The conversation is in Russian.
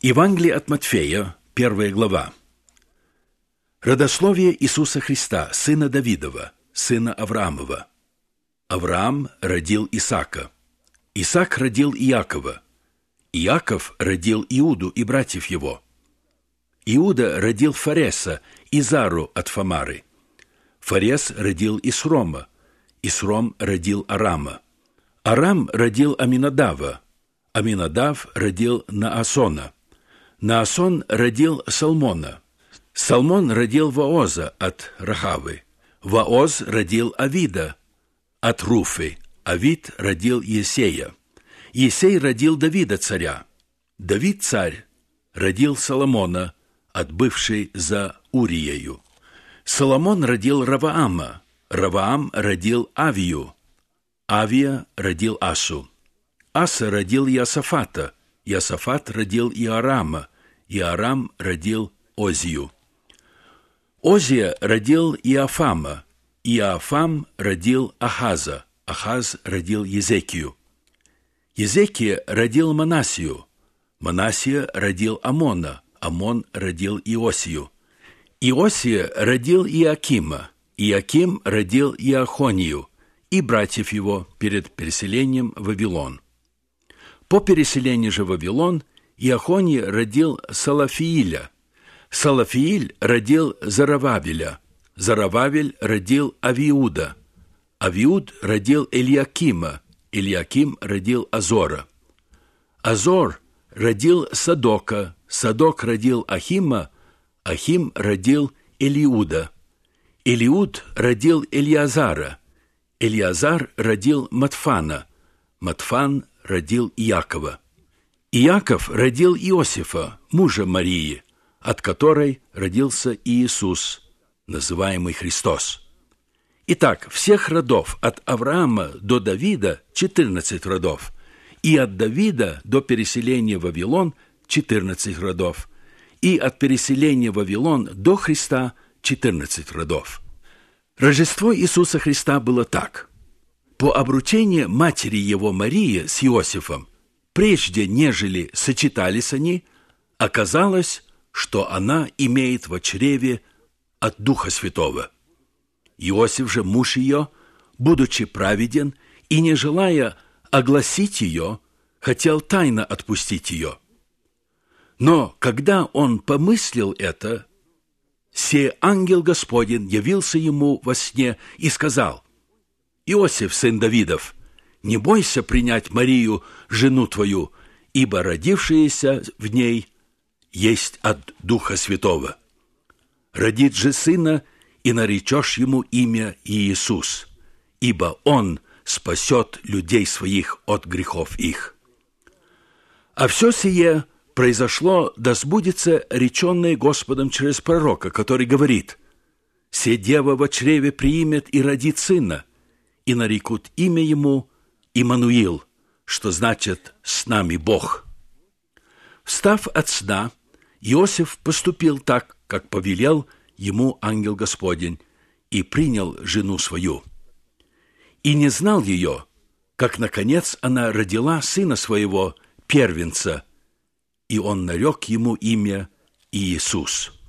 Евангелие от Матфея, 1 глава. Родословие Иисуса Христа, сына Давидова, сына Авраамова. Авраам родил Исаака. Исаак родил Иакова. Иаков родил Иуду и братьев его. Иуда родил Фареса и Зару от Фамары. Фарес родил Исрома. Исром родил Арама. Арам родил Аминадава. Аминадав родил Наасона. Наасон родил Салмона. Салмон родил Вооза от Рахавы. Вооз родил Авида от Руфы. Авид родил Есея. Есей родил Давида царя. Давид царь родил Соломона от бывшей за Уриею. Соломон родил Раваама. Раваам родил Авию. Авия родил Асу. Аса родил Иосафата. Иосафат родил Иорама. Иорам родил Озию. Озия родил Иофама. Иофам родил Ахаза. Ахаз родил Езекию. Езекия родил Манасию. Манасия родил Амона. Амон родил Иосию. Иосия родил Иакима. Иаким родил Иохонию и братьев его перед переселением в Вавилон. По переселению же в Вавилон Иохоний родил Салафииля. Салафииль родил Зарававеля. Зарававель родил Авиуда. Авиуд родил Элиакима. Элиаким родил Азора. Азор родил Садока. Садок родил Ахима. Ахим родил Элиуда. Элиуд родил Элиазара. Элиазар родил Матфана. Матфан родил Иакова. Иаков родил Иосифа, мужа Марии, от которой родился Иисус, называемый Христос. Итак, всех родов от Авраама до Давида 14 родов, и от Давида до переселения в Вавилон 14 родов, и от переселения в Вавилон до Христа 14 родов. Рождество Иисуса Христа было так. По обручению матери его Марии с Иосифом, прежде нежели сочетались они, оказалось, что она имеет во чреве от Духа Святого. Иосиф же, муж ее, будучи праведен и не желая огласить ее, хотел тайно отпустить ее. Но когда он помыслил это, се ангел Господень явился ему во сне и сказал: «Иосиф, сын Давидов, не бойся принять Марию, жену твою, ибо родившееся в ней есть от Духа Святого. Родит же сына, и наречешь ему имя Иисус, ибо он спасет людей своих от грехов их». А все сие произошло, да сбудется реченное Господом через пророка, который говорит: «Се дева во чреве приимет и родит сына, и нарекут имя ему Иммануил», что значит «с нами Бог». Встав от сна, Иосиф поступил так, как повелел ему ангел Господень, и принял жену свою. И не знал ее, как, наконец, она родила сына своего, первенца, и он нарек ему имя Иисус.